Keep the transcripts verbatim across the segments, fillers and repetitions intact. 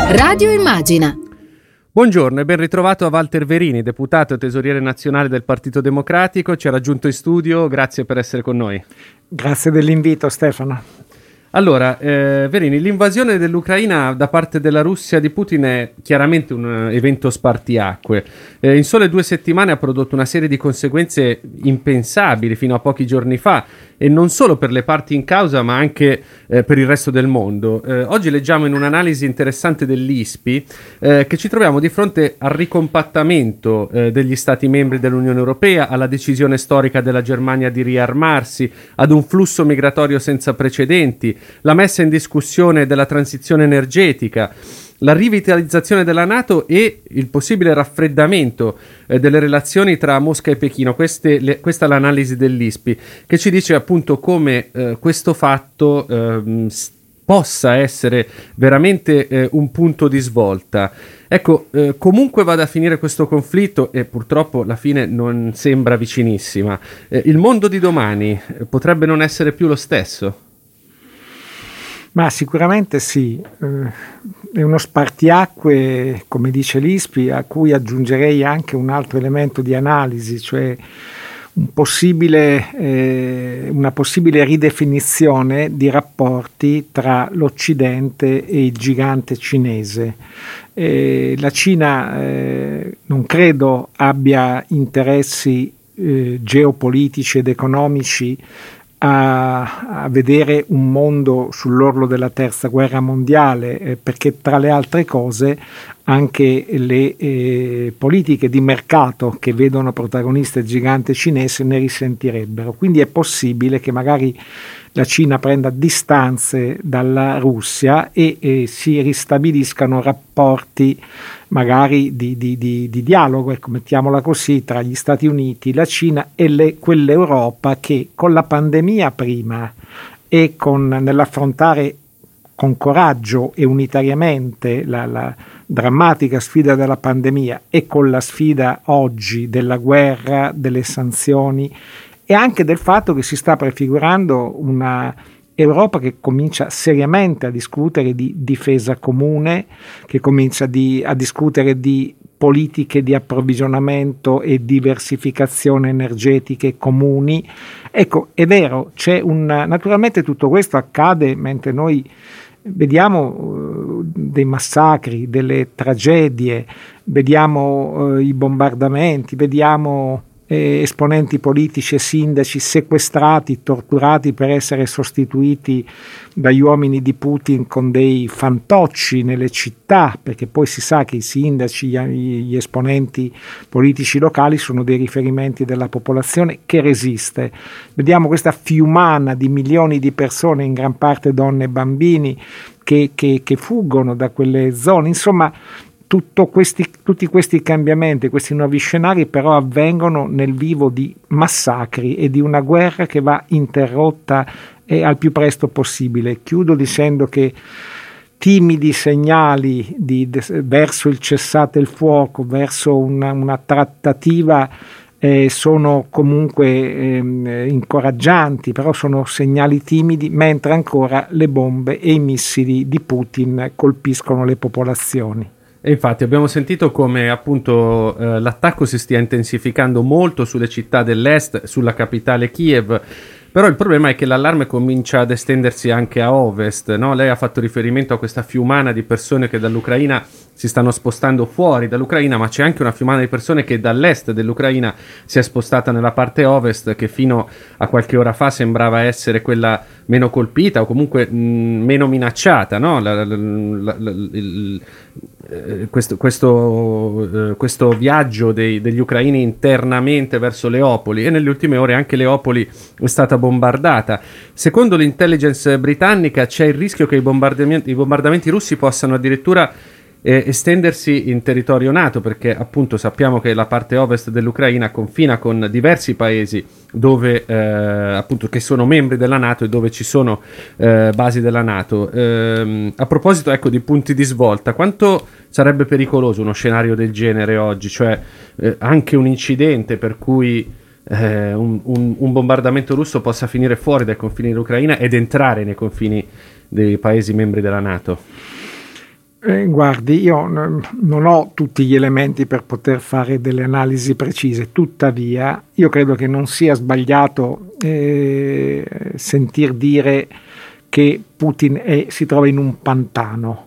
Radio Immagina. Buongiorno e ben ritrovato a Walter Verini, deputato e tesoriere nazionale del Partito Democratico. Ci ha raggiunto in studio, grazie per essere con noi. Grazie dell'invito, Stefano. Allora, eh, Verini, l'invasione dell'Ucraina da parte della Russia di Putin è chiaramente un evento spartiacque. Eh, in sole due settimane ha prodotto una serie di conseguenze impensabili fino a pochi giorni fa, e non solo per le parti in causa, ma anche eh, per il resto del mondo. Eh, oggi leggiamo in un'analisi interessante dell'I S P I eh, che ci troviamo di fronte al ricompattamento eh, degli Stati membri dell'Unione Europea, alla decisione storica della Germania di riarmarsi, ad un flusso migratorio senza precedenti, la messa in discussione della transizione energetica, la rivitalizzazione della NATO e il possibile raffreddamento eh, delle relazioni tra Mosca e Pechino. Queste, le, questa è l'analisi dell'I S P I, che ci dice appunto come eh, questo fatto eh, possa essere veramente eh, un punto di svolta. Ecco, eh, comunque vada a finire questo conflitto, e purtroppo la fine non sembra vicinissima, eh, il mondo di domani eh, potrebbe non essere più lo stesso? Ma sicuramente sì, eh, è uno spartiacque, come dice l'I S P I, a cui aggiungerei anche un altro elemento di analisi, cioè un possibile, eh, una possibile ridefinizione di rapporti tra l'Occidente e il gigante cinese. Eh, la Cina eh, non credo abbia interessi eh, geopolitici ed economici A, a vedere un mondo sull'orlo della terza guerra mondiale, eh, perché tra le altre cose anche le eh, politiche di mercato che vedono protagonista il gigante cinese ne risentirebbero. Quindi è possibile che magari la Cina prenda distanze dalla Russia e eh, si ristabiliscano rapporti magari di, di, di, di dialogo, ecco, mettiamola così, tra gli Stati Uniti, la Cina e le, quell'Europa che con la pandemia prima e con, nell'affrontare con coraggio e unitariamente la, la drammatica sfida della pandemia e con la sfida oggi della guerra, delle sanzioni e anche del fatto che si sta prefigurando una Europa che comincia seriamente a discutere di difesa comune, che comincia di, a discutere di politiche di approvvigionamento e diversificazione energetiche comuni. Ecco, è vero, c'è un, naturalmente tutto questo accade mentre noi vediamo uh, dei massacri, delle tragedie, vediamo uh, i bombardamenti, vediamo Eh, esponenti politici e sindaci sequestrati, torturati per essere sostituiti dagli uomini di Putin con dei fantocci nelle città, perché poi si sa che i sindaci, gli, gli esponenti politici locali sono dei riferimenti della popolazione che resiste. Vediamo questa fiumana di milioni di persone, in gran parte donne e bambini, che, che, che fuggono da quelle zone. Insomma, Tutto questi, tutti questi cambiamenti, questi nuovi scenari però avvengono nel vivo di massacri e di una guerra che va interrotta eh, al più presto possibile. Chiudo dicendo che timidi segnali di, de, verso il cessate il fuoco, verso una, una trattativa eh, sono comunque eh, incoraggianti, però sono segnali timidi, mentre ancora le bombe e i missili di Putin colpiscono le popolazioni. E infatti abbiamo sentito come appunto eh, l'attacco si stia intensificando molto sulle città dell'est, sulla capitale Kiev, però il problema è che l'allarme comincia ad estendersi anche a ovest, no? Lei ha fatto riferimento a questa fiumana di persone che dall'Ucraina si stanno spostando fuori dall'Ucraina, ma c'è anche una fiumana di persone che dall'est dell'Ucraina si è spostata nella parte ovest, che fino a qualche ora fa sembrava essere quella meno colpita o comunque mh, meno minacciata, no? La, la, la, la, il, eh, questo, questo, eh, questo viaggio dei, degli ucraini internamente verso Leopoli, e nelle ultime ore anche Leopoli è stata bombardata. Secondo l'intelligence britannica c'è il rischio che i bombardamenti, i bombardamenti russi possano addirittura eh, estendersi in territorio NATO, perché appunto sappiamo che la parte ovest dell'Ucraina confina con diversi paesi dove eh, appunto che sono membri della NATO e dove ci sono eh, basi della NATO. Eh, a proposito, ecco, di punti di svolta, quanto sarebbe pericoloso uno scenario del genere oggi, cioè eh, anche un incidente per cui eh, un, un, un bombardamento russo possa finire fuori dai confini dell'Ucraina ed entrare nei confini dei paesi membri della NATO? Eh, guardi, io n- non ho tutti gli elementi per poter fare delle analisi precise, tuttavia io credo che non sia sbagliato eh, sentir dire che Putin è- si trova in un pantano.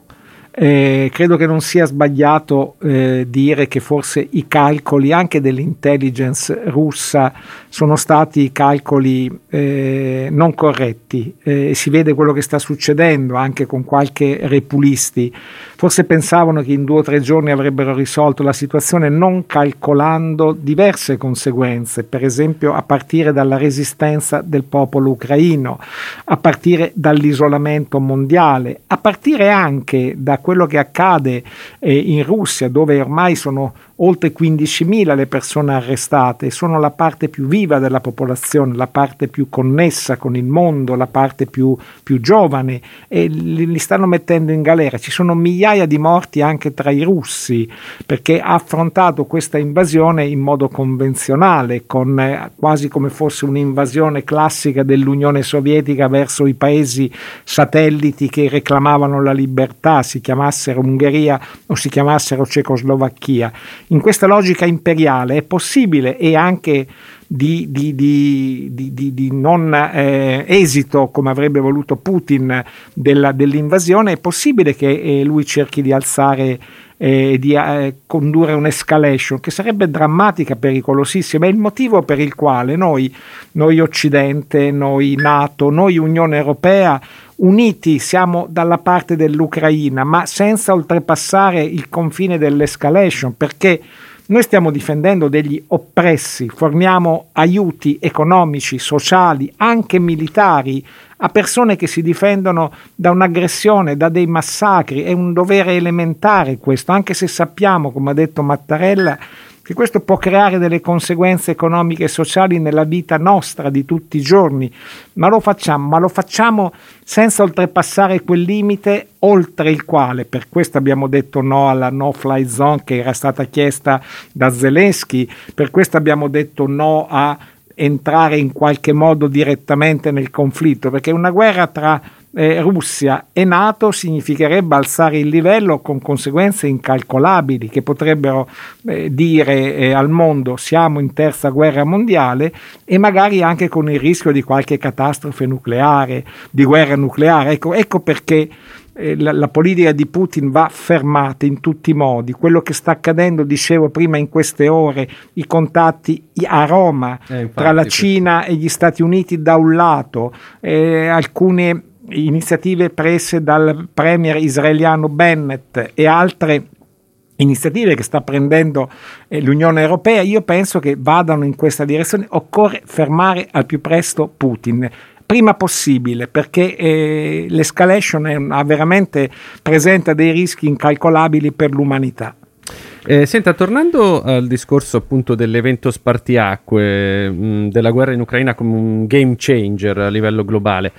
Eh, credo che non sia sbagliato eh, dire che forse i calcoli anche dell'intelligence russa sono stati calcoli eh, non corretti. Eh, si vede quello che sta succedendo anche con qualche repulisti. Forse pensavano che in due o tre giorni avrebbero risolto la situazione non calcolando diverse conseguenze, per esempio a partire dalla resistenza del popolo ucraino, a partire dall'isolamento mondiale, a partire anche da quello che accade eh, in Russia, dove ormai sono oltre quindicimila le persone arrestate, sono la parte più viva della popolazione, la parte più connessa con il mondo, la parte più, più giovane, e li, li stanno mettendo in galera. Ci sono migliaia di morti anche tra i russi, perché ha affrontato questa invasione in modo convenzionale, con eh, quasi come fosse un'invasione classica dell'Unione Sovietica verso i paesi satelliti che reclamavano la libertà, si chiamassero Ungheria o si chiamassero Cecoslovacchia. In questa logica imperiale è possibile, e anche di, di, di, di, di, di non eh, esito come avrebbe voluto Putin della, dell'invasione, è possibile che eh, lui cerchi di alzare e eh, di eh, condurre un'escalation che sarebbe drammatica, pericolosissima. È il motivo per il quale noi, noi Occidente, noi NATO, noi Unione Europea uniti siamo dalla parte dell'Ucraina, ma senza oltrepassare il confine dell'escalation, perché noi stiamo difendendo degli oppressi, forniamo aiuti economici, sociali, anche militari a persone che si difendono da un'aggressione, da dei massacri. È un dovere elementare questo, anche se sappiamo, come ha detto Mattarella, che questo può creare delle conseguenze economiche e sociali nella vita nostra di tutti i giorni, ma lo facciamo, ma lo facciamo senza oltrepassare quel limite oltre il quale, per questo abbiamo detto no alla no-fly zone che era stata chiesta da Zelensky, per questo abbiamo detto no a entrare in qualche modo direttamente nel conflitto, perché una guerra tra eh, Russia e NATO significherebbe alzare il livello con conseguenze incalcolabili che potrebbero eh, dire eh, al mondo siamo in terza guerra mondiale, e magari anche con il rischio di qualche catastrofe nucleare, di guerra nucleare. Ecco, ecco perché La, la politica di Putin va fermata in tutti i modi. Quello che sta accadendo, dicevo prima, in queste ore, i contatti a Roma eh, infatti, tra la Cina e gli Stati Uniti da un lato, eh, alcune iniziative prese dal premier israeliano Bennett e altre iniziative che sta prendendo eh, l'Unione Europea, io penso che vadano in questa direzione. Occorre fermare al più presto Putin, prima possibile, perché eh, l'escalation è una, veramente presenta dei rischi incalcolabili per l'umanità. Eh, senta, tornando al discorso appunto dell'evento spartiacque, mh, della guerra in Ucraina come un game changer a livello globale,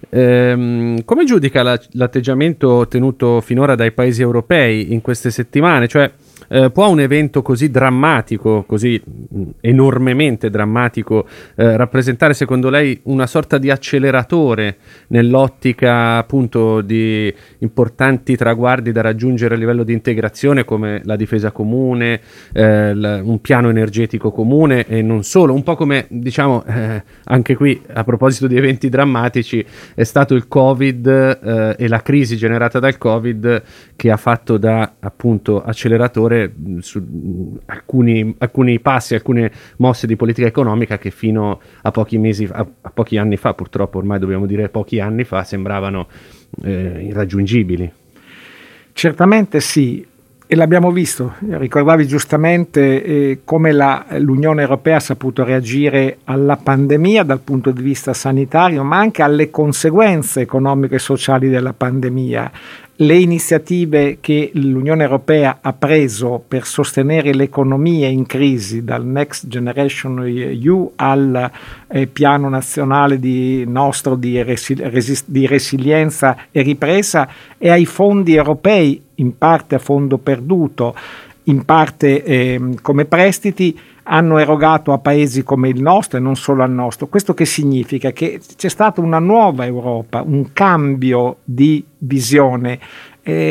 ehm, come giudica la, l'atteggiamento tenuto finora dai paesi europei in queste settimane? Cioè, Eh, può un evento così drammatico, così mh, enormemente drammatico, eh, rappresentare secondo lei una sorta di acceleratore nell'ottica appunto di importanti traguardi da raggiungere a livello di integrazione come la difesa comune, eh, l- un piano energetico comune e non solo, un po' come diciamo eh, anche qui a proposito di eventi drammatici è stato il Covid eh, e la crisi generata dal Covid che ha fatto da appunto acceleratore su alcuni, alcuni passi, alcune mosse di politica economica che fino a pochi mesi, a, a pochi anni fa, purtroppo ormai dobbiamo dire pochi anni fa, sembravano eh, irraggiungibili. Certamente sì, e l'abbiamo visto. Ricordavi giustamente eh, come la, l'Unione Europea ha saputo reagire alla pandemia dal punto di vista sanitario, ma anche alle conseguenze economiche e sociali della pandemia. Le iniziative che l'Unione Europea ha preso per sostenere le economie in crisi, dal Next Generation E U al eh, piano nazionale di nostro di, resi- resist- di resilienza e ripresa, e ai fondi europei, in parte a fondo perduto, in parte eh, come prestiti, hanno erogato a paesi come il nostro e non solo al nostro. Questo che significa? Che c'è stata una nuova Europa, un cambio di visione. Eh,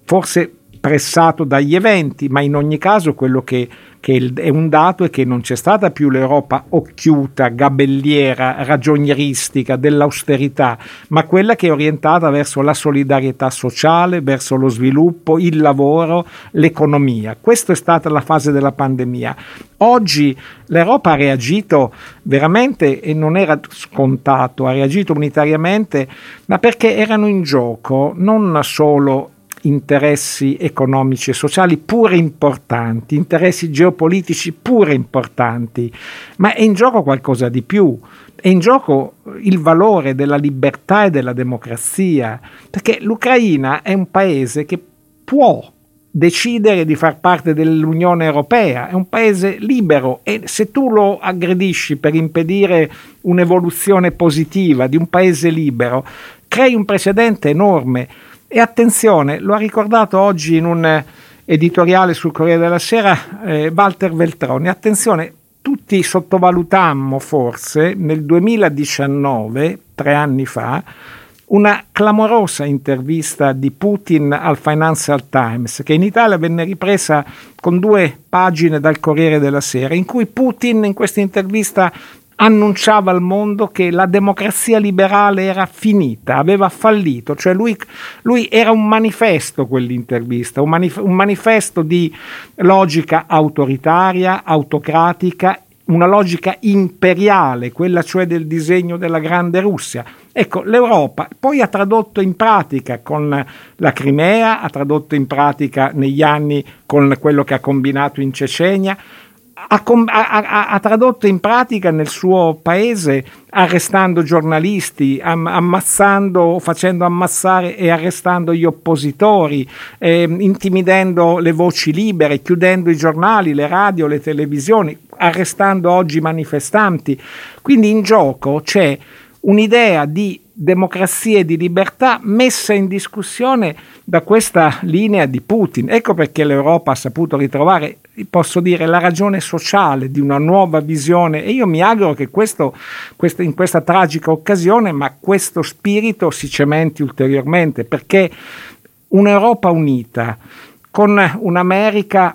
forse pressato dagli eventi, ma in ogni caso quello che, che è un dato è che non c'è stata più l'Europa occhiuta, gabelliera, ragionieristica dell'austerità, ma quella che è orientata verso la solidarietà sociale, verso lo sviluppo, il lavoro, l'economia. Questa è stata la fase della pandemia. Oggi l'Europa ha reagito veramente, e non era scontato, ha reagito unitariamente, ma perché erano in gioco non solo interessi economici e sociali pure importanti, interessi geopolitici pure importanti, ma è in gioco qualcosa di più, è in gioco il valore della libertà e della democrazia, perché l'Ucraina è un paese che può decidere di far parte dell'Unione Europea, è un paese libero, e se tu lo aggredisci per impedire un'evoluzione positiva di un paese libero, crei un precedente enorme. E attenzione, lo ha ricordato oggi in un editoriale sul Corriere della Sera eh, Walter Veltroni, attenzione, tutti sottovalutammo forse nel duemiladiciannove, tre anni fa, una clamorosa intervista di Putin al Financial Times, che in Italia venne ripresa con due pagine dal Corriere della Sera, in cui Putin in questa intervista annunciava al mondo che la democrazia liberale era finita, aveva fallito, cioè lui, lui era un manifesto, quell'intervista, un, manif- un manifesto di logica autoritaria, autocratica, una logica imperiale, quella cioè del disegno della grande Russia. Ecco, l'Europa poi ha tradotto in pratica con la Crimea, ha tradotto in pratica negli anni con quello che ha combinato in Cecenia, Ha, ha, ha tradotto in pratica nel suo paese arrestando giornalisti, am, ammazzando, facendo ammazzare e arrestando gli oppositori, eh, intimidendo le voci libere, chiudendo i giornali, le radio, le televisioni, arrestando oggi manifestanti. Quindi in gioco c'è un'idea di democrazia e di libertà messa in discussione da questa linea di Putin. Ecco perché l'Europa ha saputo ritrovare, posso dire, la ragione sociale di una nuova visione, e io mi auguro che questo, questo, in questa tragica occasione, ma questo spirito si cementi ulteriormente, perché un'Europa unita con un'America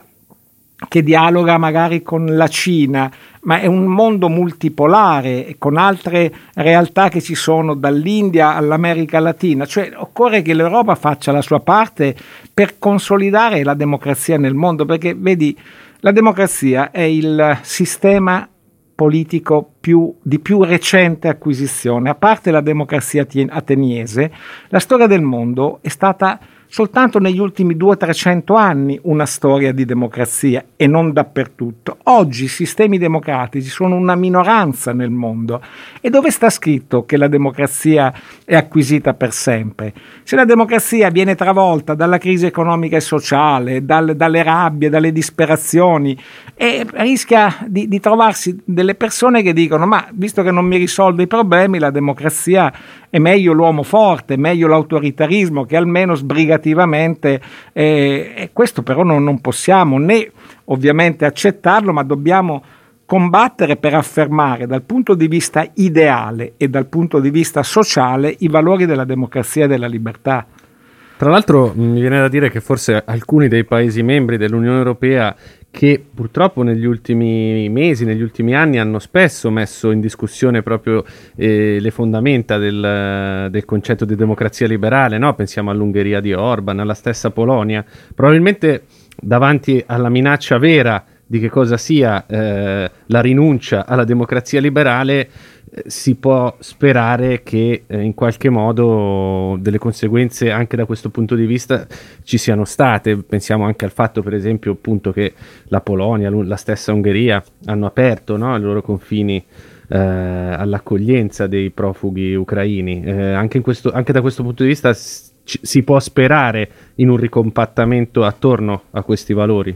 che dialoga magari con la Cina, ma è un mondo multipolare con altre realtà che ci sono dall'India all'America Latina, cioè occorre che l'Europa faccia la sua parte per consolidare la democrazia nel mondo, perché vedi, la democrazia è il sistema politico più, di più recente acquisizione. A parte la democrazia ateniese, la storia del mondo è stata soltanto negli ultimi duecento trecento anni una storia di democrazia, e non dappertutto. Oggi i sistemi democratici sono una minoranza nel mondo. E dove sta scritto che la democrazia è acquisita per sempre? Se la democrazia viene travolta dalla crisi economica e sociale, dal, dalle rabbie, dalle disperazioni, e rischia di, di trovarsi delle persone che dicono: ma visto che non mi risolve i problemi, la democrazia è meglio l'uomo forte, è meglio l'autoritarismo, che almeno sbrigativamente, eh, e questo però non, non possiamo né ovviamente accettarlo, ma dobbiamo combattere per affermare dal punto di vista ideale e dal punto di vista sociale i valori della democrazia e della libertà. Tra l'altro mi viene da dire che forse alcuni dei Paesi membri dell'Unione Europea, che purtroppo negli ultimi mesi, negli ultimi anni hanno spesso messo in discussione proprio eh, le fondamenta del, del concetto di democrazia liberale, no? Pensiamo all'Ungheria di Orban, alla stessa Polonia, probabilmente davanti alla minaccia vera di che cosa sia eh, la rinuncia alla democrazia liberale, eh, si può sperare che eh, in qualche modo delle conseguenze anche da questo punto di vista ci siano state. Pensiamo anche al fatto, per esempio, appunto, che la Polonia, la stessa Ungheria hanno aperto, no, i loro confini eh, all'accoglienza dei profughi ucraini. Eh, anche, in questo, anche da questo punto di vista s- ci, si può sperare in un ricompattamento attorno a questi valori.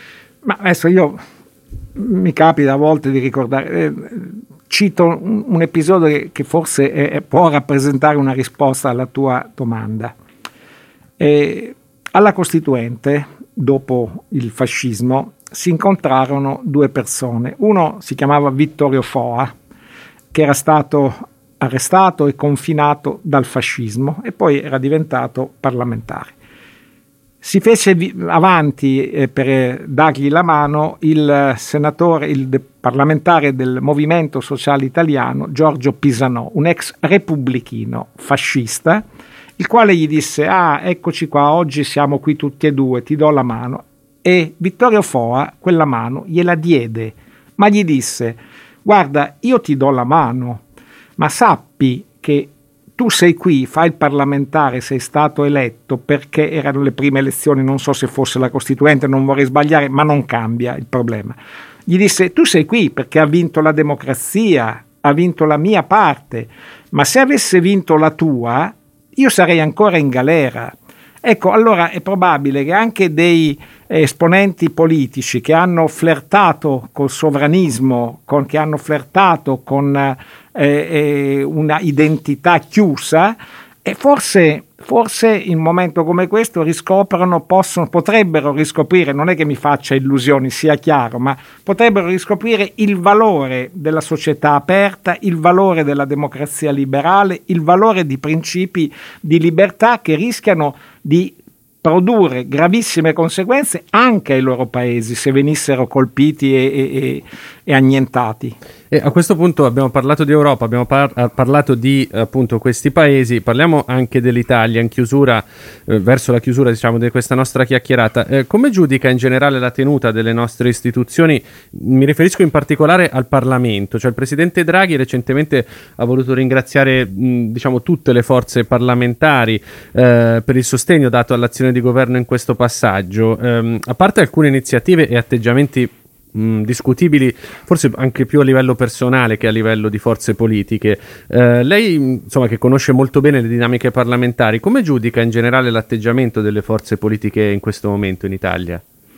Ma adesso io mi capita a volte di ricordare, eh, cito un, un episodio che, che forse è, può rappresentare una risposta alla tua domanda. Eh, alla Costituente, dopo il fascismo, si incontrarono due persone. Uno si chiamava Vittorio Foa, che era stato arrestato e confinato dal fascismo e poi era diventato parlamentare. si fece vi- avanti eh, per eh, dargli la mano il senatore, il de- parlamentare del Movimento Sociale Italiano, Giorgio Pisanò, un ex repubblichino fascista, il quale gli disse: ah, eccoci qua, oggi siamo qui tutti e due, ti do la mano. E Vittorio Foa quella mano gliela diede, ma gli disse: guarda, io ti do la mano, ma sappi che tu sei qui, fai il parlamentare, sei stato eletto perché erano le prime elezioni, non so se fosse la Costituente, non vorrei sbagliare, ma non cambia il problema. Gli disse: tu sei qui perché ha vinto la democrazia, ha vinto la mia parte, ma se avesse vinto la tua, io sarei ancora in galera. Ecco, allora è probabile che anche dei esponenti politici che hanno flirtato col sovranismo, con, che hanno flirtato con eh, eh, una identità chiusa, e forse, forse in un momento come questo riscoprono, possono, potrebbero riscoprire, non è che mi faccia illusioni, sia chiaro, ma potrebbero riscoprire il valore della società aperta, il valore della democrazia liberale, il valore di principi di libertà che rischiano di produrre gravissime conseguenze anche ai loro paesi se venissero colpiti e, e, e annientati. E a questo punto abbiamo parlato di Europa, abbiamo par- parlato di appunto questi paesi, parliamo anche dell'Italia in chiusura, eh, verso la chiusura diciamo di questa nostra chiacchierata. Eh, come giudica in generale la tenuta delle nostre istituzioni? Mi riferisco in particolare al Parlamento, cioè il presidente Draghi recentemente ha voluto ringraziare mh, diciamo tutte le forze parlamentari eh, per il sostegno dato all'azione di governo in questo passaggio. Eh, a parte alcune iniziative e atteggiamenti Mh, discutibili, forse anche più a livello personale che a livello di forze politiche. Eh, lei, insomma, che conosce molto bene le dinamiche parlamentari, come giudica in generale l'atteggiamento delle forze politiche in questo momento in Italia,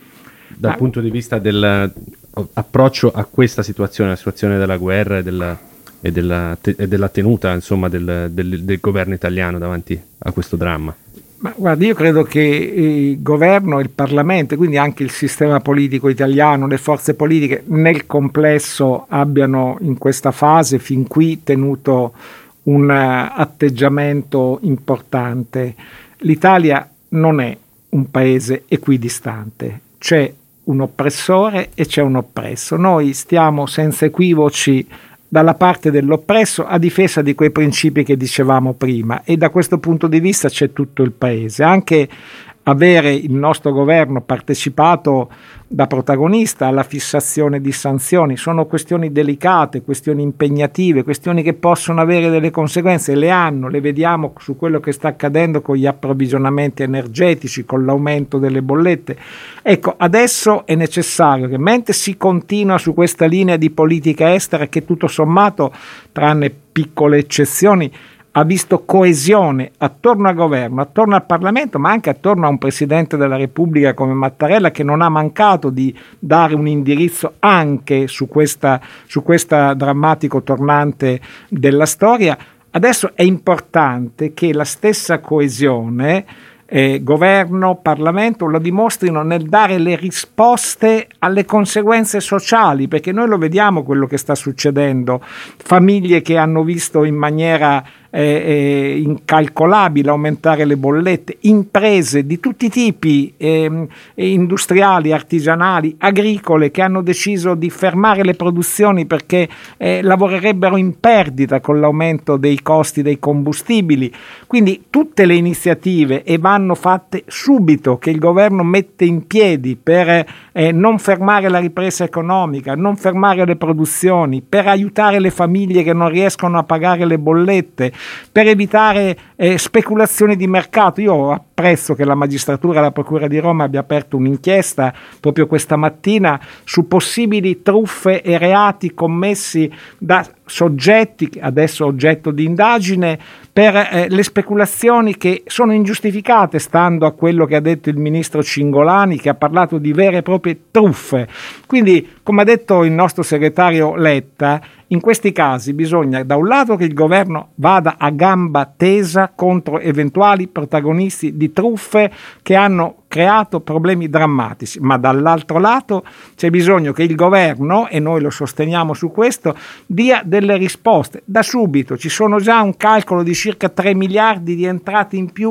dal Ma... punto di vista dell'approccio a questa situazione, la situazione della guerra e della, e della, te, e della tenuta, insomma, del, del, del governo italiano davanti a questo dramma? Ma guardi, io credo che il governo, il Parlamento, quindi anche il sistema politico italiano, le forze politiche nel complesso abbiano in questa fase fin qui tenuto un atteggiamento importante. L'Italia non è un paese equidistante, c'è un oppressore e c'è un oppresso. Noi stiamo senza equivoci dalla parte dell'oppresso a difesa di quei principi che dicevamo prima, e da questo punto di vista c'è tutto il paese. Anche avere il nostro governo partecipato da protagonista alla fissazione di sanzioni sono questioni delicate, questioni impegnative, questioni che possono avere delle conseguenze, le hanno, le vediamo su quello che sta accadendo con gli approvvigionamenti energetici, con l'aumento delle bollette. Ecco, adesso è necessario che mentre si continua su questa linea di politica estera che tutto sommato, tranne piccole eccezioni, ha visto coesione attorno al governo, attorno al Parlamento, ma anche attorno a un Presidente della Repubblica come Mattarella, che non ha mancato di dare un indirizzo anche su questa, su questa drammatico tornante della storia. Adesso è importante che la stessa coesione Eh, governo, Parlamento lo dimostrino nel dare le risposte alle conseguenze sociali, perché noi lo vediamo quello che sta succedendo, famiglie che hanno visto in maniera eh, eh, incalcolabile aumentare le bollette, imprese di tutti i tipi, eh, industriali, artigianali, agricole, che hanno deciso di fermare le produzioni perché eh, lavorerebbero in perdita con l'aumento dei costi dei combustibili. Quindi tutte le iniziative e vanno fatte subito, che il governo mette in piedi per eh, non fermare la ripresa economica, non fermare le produzioni, per aiutare le famiglie che non riescono a pagare le bollette, per evitare eh, speculazioni di mercato. Io apprezzo che la magistratura e la Procura di Roma abbia aperto un'inchiesta proprio questa mattina su possibili truffe e reati commessi da soggetti, adesso oggetto di indagine, per eh, le speculazioni che sono ingiustificate, stando a quello che ha detto il ministro Cingolani, che ha parlato di vere e proprie truffe. Quindi, come ha detto il nostro segretario Letta, in questi casi bisogna da un lato che il governo vada a gamba tesa contro eventuali protagonisti di truffe che hanno creato problemi drammatici, ma dall'altro lato c'è bisogno che il governo, e noi lo sosteniamo su questo, dia delle risposte da subito. Ci sono già un calcolo di circa tre miliardi di entrate in più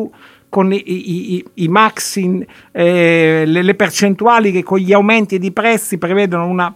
con i, i, i maxi, eh, le, le percentuali che con gli aumenti di prezzi prevedono una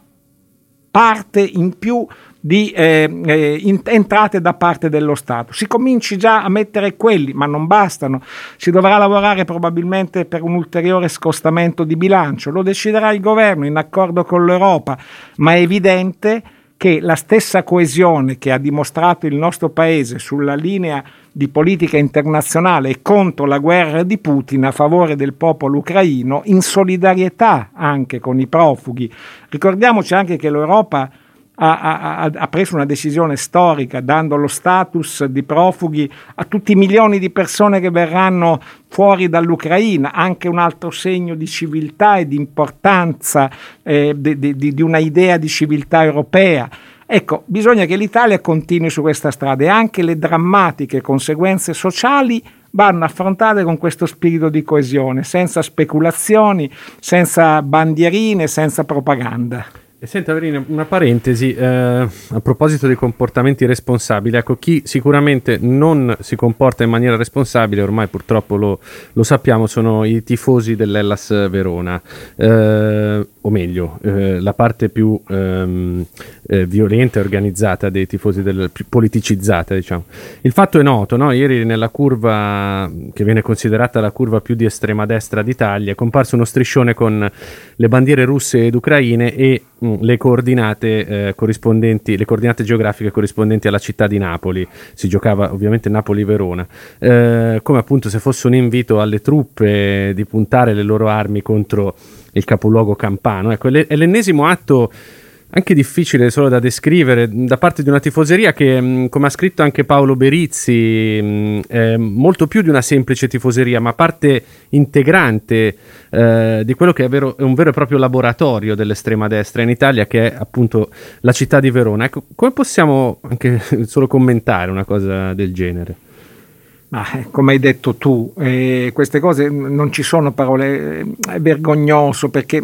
parte in più di eh, eh, in, entrate da parte dello Stato. Si cominci già a mettere quelli, ma non bastano. Si dovrà lavorare probabilmente per un ulteriore scostamento di bilancio. Lo deciderà il governo in accordo con l'Europa, ma è evidente che la stessa coesione che ha dimostrato il nostro Paese sulla linea di politica internazionale e contro la guerra di Putin a favore del popolo ucraino, in solidarietà anche con i profughi. Ricordiamoci anche che l'Europa ha, ha, ha preso una decisione storica dando lo status di profughi a tutti i milioni di persone che verranno fuori dall'Ucraina, anche un altro segno di civiltà e di importanza eh, di, di, di una idea di civiltà europea. Ecco, bisogna che l'Italia continui su questa strada e anche le drammatiche conseguenze sociali vanno affrontate con questo spirito di coesione, senza speculazioni, senza bandierine, senza propaganda. E senta, Verina, una parentesi eh, a proposito dei comportamenti responsabili. Ecco, chi sicuramente non si comporta in maniera responsabile, ormai purtroppo lo, lo sappiamo, sono i tifosi dell'Hellas Verona, eh, o meglio, eh, la parte più ehm, eh, violenta e organizzata dei tifosi, del, più politicizzata, diciamo. Il fatto è noto, no? Ieri nella curva che viene considerata la curva più di estrema destra d'Italia è comparso uno striscione con le bandiere russe ed ucraine e le coordinate eh, corrispondenti, le coordinate geografiche corrispondenti alla città di Napoli. Si giocava ovviamente Napoli-Verona, eh, come appunto se fosse un invito alle truppe di puntare le loro armi contro il capoluogo campano. Ecco, è l'ennesimo atto anche difficile solo da descrivere da parte di una tifoseria che, come ha scritto anche Paolo Berizzi, è molto più di una semplice tifoseria, ma parte integrante eh, di quello che è, vero, è un vero e proprio laboratorio dell'estrema destra in Italia, che è appunto la città di Verona. Ecco, come possiamo anche solo commentare una cosa del genere? Ma come hai detto tu, eh, queste cose non ci sono parole, è vergognoso perché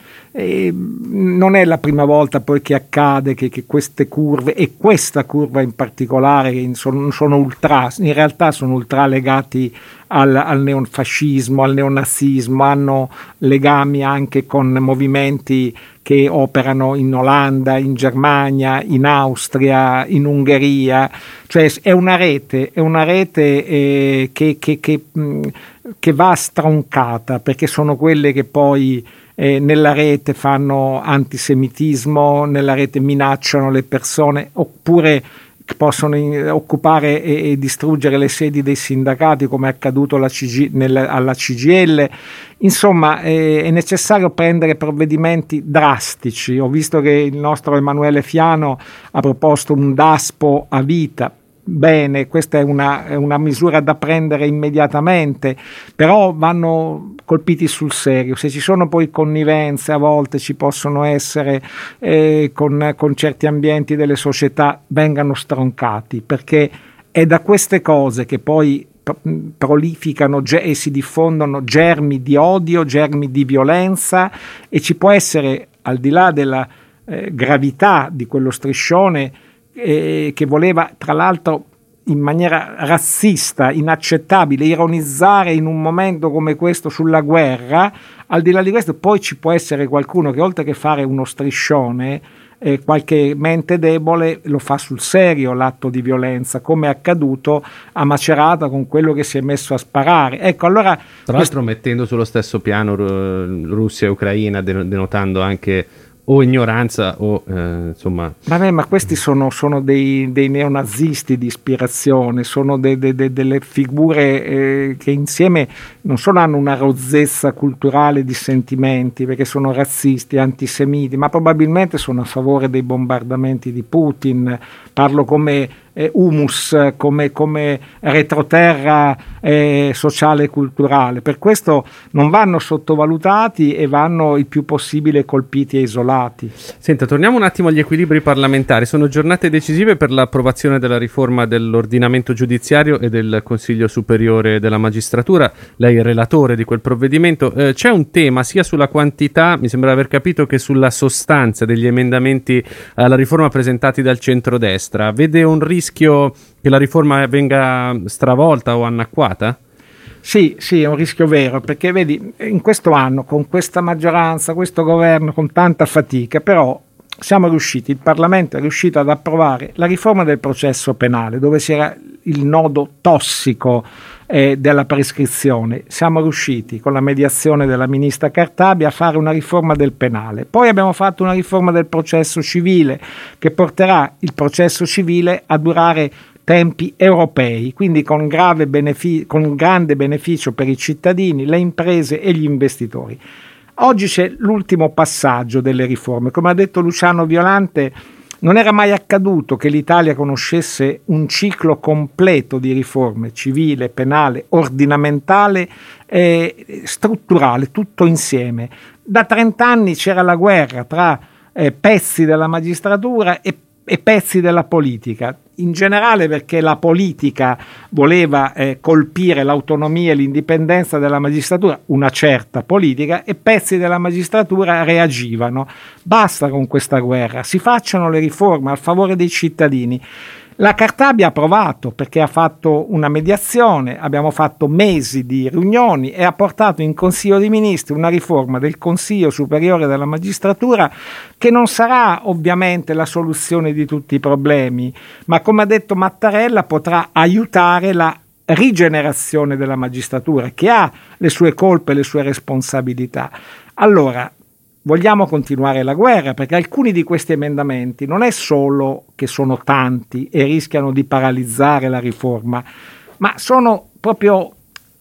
eh, non è la prima volta poi che accade che, che queste curve e questa curva in particolare che sono, sono ultra, in realtà sono ultra legati al, al neofascismo, al neonazismo, hanno legami anche con movimenti che operano in Olanda, in Germania, in Austria, in Ungheria, cioè è una rete, è una rete eh, che, che, che, mh, che va stroncata, perché sono quelle che poi eh, nella rete fanno antisemitismo, nella rete minacciano le persone, oppure possono in, occupare e, e distruggere le sedi dei sindacati, come è accaduto alla C G, nel, alla C G I L. Insomma, eh, è necessario prendere provvedimenti drastici. Ho visto che il nostro Emanuele Fiano ha proposto un DASPO a vita. Bene, questa è una, è una misura da prendere immediatamente, però vanno colpiti sul serio. Se ci sono poi connivenze, a volte ci possono essere eh, con, con certi ambienti delle società, vengano stroncati, perché è da queste cose che poi prolificano e si diffondono germi di odio, germi di violenza, e ci può essere, al di là della eh, gravità di quello striscione, Eh, che voleva tra l'altro in maniera razzista, inaccettabile, ironizzare in un momento come questo sulla guerra, al di là di questo poi ci può essere qualcuno che oltre che fare uno striscione, eh, qualche mente debole lo fa sul serio l'atto di violenza, come è accaduto a Macerata con quello che si è messo a sparare. Ecco, allora, tra l'altro quest- mettendo sullo stesso piano Russia e Ucraina, denotando anche o ignoranza o eh, insomma. Vabbè, ma questi sono, sono dei, dei neonazisti di ispirazione, sono de, de, de, delle figure eh, che insieme non solo hanno una rozzezza culturale di sentimenti, perché sono razzisti, antisemiti, ma probabilmente sono a favore dei bombardamenti di Putin. Parlo come eh, humus, come, come retroterra eh, sociale e culturale. Per questo non vanno sottovalutati e vanno il più possibile colpiti e isolati. Senta, torniamo un attimo agli equilibri parlamentari. Sono giornate decisive per l'approvazione della riforma dell'ordinamento giudiziario e del Consiglio Superiore della Magistratura. Lei è il relatore di quel provvedimento. Eh, c'è un tema sia sulla quantità, mi sembra aver capito, che sulla sostanza degli emendamenti alla riforma presentati dal centrodestra. Vede un rischio che la riforma venga stravolta o annacquata? Sì, sì, è un rischio vero, perché vedi, in questo anno, con questa maggioranza, questo governo, con tanta fatica, però siamo riusciti, il Parlamento è riuscito ad approvare la riforma del processo penale, dove c'era il nodo tossico eh, della prescrizione. Siamo riusciti, con la mediazione della ministra Cartabia, a fare una riforma del penale. Poi abbiamo fatto una riforma del processo civile, che porterà il processo civile a durare tempi europei, quindi con, grave benefic- con grande beneficio per i cittadini, le imprese e gli investitori. Oggi c'è l'ultimo passaggio delle riforme. Come ha detto Luciano Violante, non era mai accaduto che l'Italia conoscesse un ciclo completo di riforme, civile, penale, ordinamentale e strutturale, tutto insieme. Da trent'anni c'era la guerra tra eh, pezzi della magistratura e e pezzi della politica, in generale perché la politica voleva eh, colpire l'autonomia e l'indipendenza della magistratura, una certa politica, e pezzi della magistratura reagivano. Basta con questa guerra, si facciano le riforme a favore dei cittadini. La Cartabia ha provato, perché ha fatto una mediazione, abbiamo fatto mesi di riunioni e ha portato in Consiglio dei Ministri una riforma del Consiglio Superiore della Magistratura che non sarà ovviamente la soluzione di tutti i problemi, ma come ha detto Mattarella potrà aiutare la rigenerazione della magistratura, che ha le sue colpe e le sue responsabilità. Allora, vogliamo continuare la guerra, perché alcuni di questi emendamenti non è solo che sono tanti e rischiano di paralizzare la riforma, ma sono proprio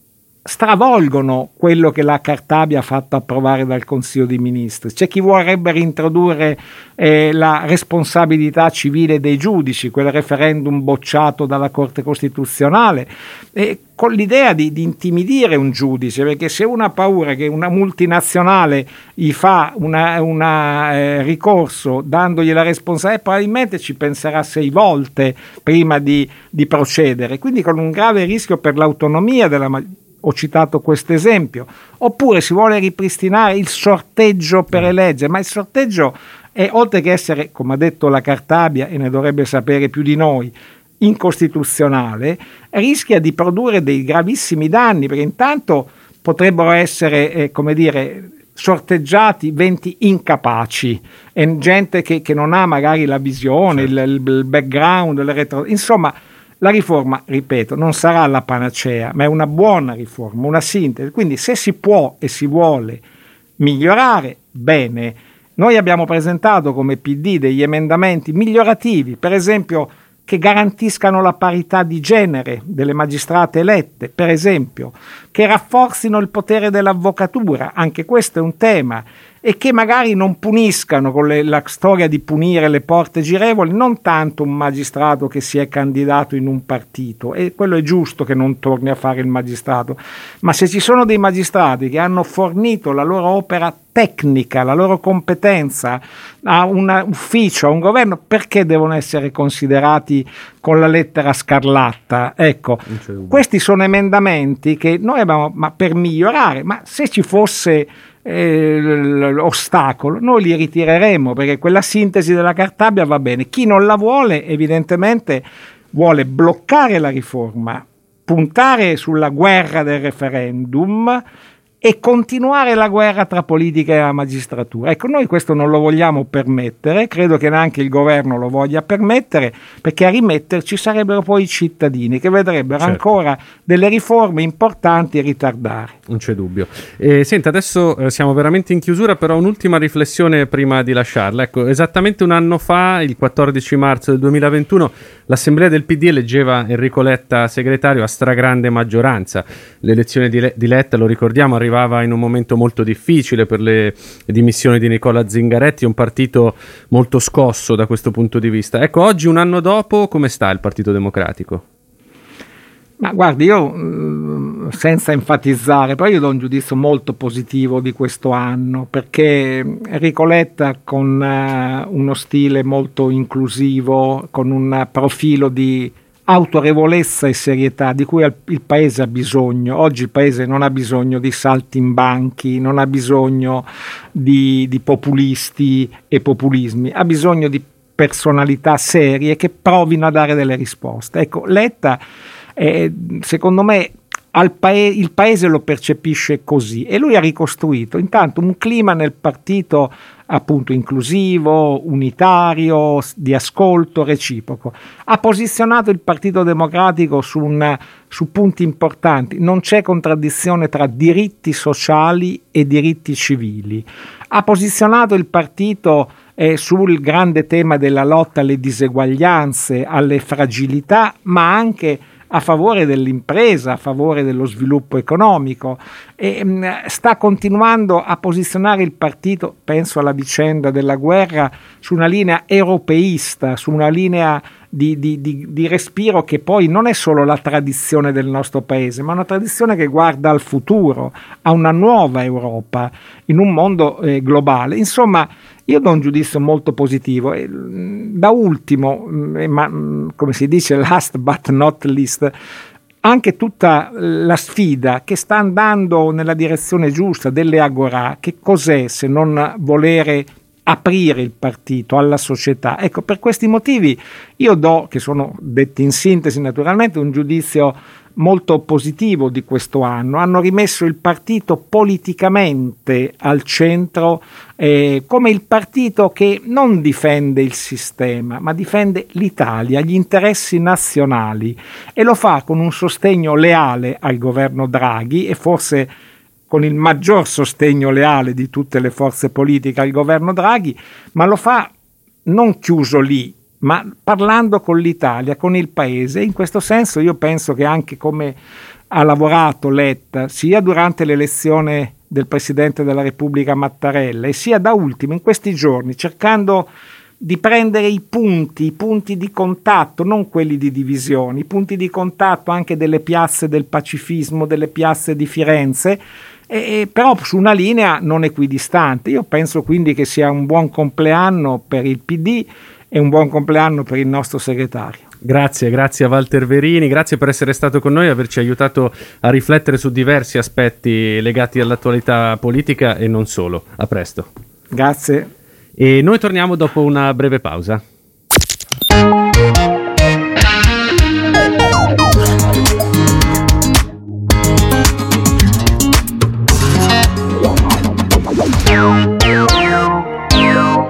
stravolgono quello che la Cartabia ha fatto approvare dal Consiglio dei Ministri. C'è chi vorrebbe reintrodurre eh, la responsabilità civile dei giudici, quel referendum bocciato dalla Corte Costituzionale, eh, con l'idea di, di intimidire un giudice, perché se uno ha paura che una multinazionale gli fa un eh, ricorso dandogli la responsabilità, probabilmente ci penserà sei volte prima di, di procedere, quindi con un grave rischio per l'autonomia della magistratura. Ho citato questo esempio. Oppure si vuole ripristinare il sorteggio per eleggere, ma il sorteggio è, oltre che essere, come ha detto la Cartabia, e ne dovrebbe sapere più di noi, incostituzionale, rischia di produrre dei gravissimi danni, perché intanto potrebbero essere, eh, come dire, sorteggiati venti incapaci e gente che, che non ha magari la visione, certo. il, il background, il retro, insomma. La riforma, ripeto, non sarà la panacea, ma è una buona riforma, una sintesi. Quindi se si può e si vuole migliorare, bene. Noi abbiamo presentato come P D degli emendamenti migliorativi, per esempio che garantiscano la parità di genere delle magistrate elette, per esempio, che rafforzino il potere dell'avvocatura, anche questo è un tema, e che magari non puniscano con le, la storia di punire le porte girevoli, non tanto un magistrato che si è candidato in un partito, e quello è giusto che non torni a fare il magistrato, ma se ci sono dei magistrati che hanno fornito la loro opera tecnica, la loro competenza a un ufficio, a un governo, perché devono essere considerati con la lettera scarlatta? Ecco, questi sono emendamenti che noi abbiamo, ma per migliorare, ma se ci fosse eh, l'ostacolo noi li ritireremo, perché quella sintesi della Cartabia va bene. Chi non la vuole evidentemente vuole bloccare la riforma, puntare sulla guerra del referendum e continuare la guerra tra politica e la magistratura. Ecco, noi questo non lo vogliamo permettere, credo che neanche il governo lo voglia permettere, perché a rimetterci sarebbero poi i cittadini, che vedrebbero certo. ancora delle riforme importanti ritardare. Non c'è dubbio. Eh, senta, adesso eh, siamo veramente in chiusura, però un'ultima riflessione prima di lasciarla. Ecco, esattamente un anno fa, il quattordici marzo del duemilaventuno, l'Assemblea del P D eleggeva Enrico Letta segretario a stragrande maggioranza. L'elezione di, Le- di Letta, lo ricordiamo, arrivava in un momento molto difficile per le dimissioni di Nicola Zingaretti, un partito molto scosso da questo punto di vista. Ecco, oggi, un anno dopo, come sta il Partito Democratico? Ma guardi, io senza enfatizzare, però io do un giudizio molto positivo di questo anno, perché Enrico Letta, con uh, uno stile molto inclusivo, con un profilo di autorevolezza e serietà di cui il paese ha bisogno. Oggi il paese non ha bisogno di saltimbanchi, non ha bisogno di, di populisti e populismi, ha bisogno di personalità serie che provino a dare delle risposte. Ecco, Letta eh, secondo me al paese, il paese lo percepisce così, e lui ha ricostruito intanto un clima nel partito appunto inclusivo, unitario, di ascolto reciproco. Ha posizionato il Partito Democratico su, una, su punti importanti. Non c'è contraddizione tra diritti sociali e diritti civili. Ha posizionato il partito eh, sul grande tema della lotta alle diseguaglianze, alle fragilità, ma anche a favore dell'impresa, a favore dello sviluppo economico, e mh, sta continuando a posizionare il partito, penso alla vicenda della guerra, su una linea europeista, su una linea di, di, di, di respiro che poi non è solo la tradizione del nostro paese, ma una tradizione che guarda al futuro, a una nuova Europa in un mondo eh, globale. Insomma, io do un giudizio molto positivo. E, da ultimo, ma come si dice, last but not least, anche tutta la sfida che sta andando nella direzione giusta delle agorà. Che cos'è se non volere aprire il partito alla società? Ecco, per questi motivi io do, che sono detti in sintesi naturalmente, un giudizio molto positivo di questo anno. Hanno rimesso il partito politicamente al centro, eh, come il partito che non difende il sistema, ma difende l'Italia, gli interessi nazionali, e lo fa con un sostegno leale al governo Draghi, e forse con il maggior sostegno leale di tutte le forze politiche al governo Draghi, ma lo fa non chiuso lì, ma parlando con l'Italia, con il paese. In questo senso io penso che anche come ha lavorato Letta, sia durante l'elezione del Presidente della Repubblica Mattarella, e sia da ultimo in questi giorni, cercando di prendere i punti, i punti di contatto, non quelli di divisione, i punti di contatto anche delle piazze del pacifismo, delle piazze di Firenze, e, però su una linea non equidistante. Io penso quindi che sia un buon compleanno per il P D e un buon compleanno per il nostro segretario. Grazie, grazie a Walter Verini, grazie per essere stato con noi e averci aiutato a riflettere su diversi aspetti legati all'attualità politica e non solo. A presto. Grazie. E noi torniamo dopo una breve pausa.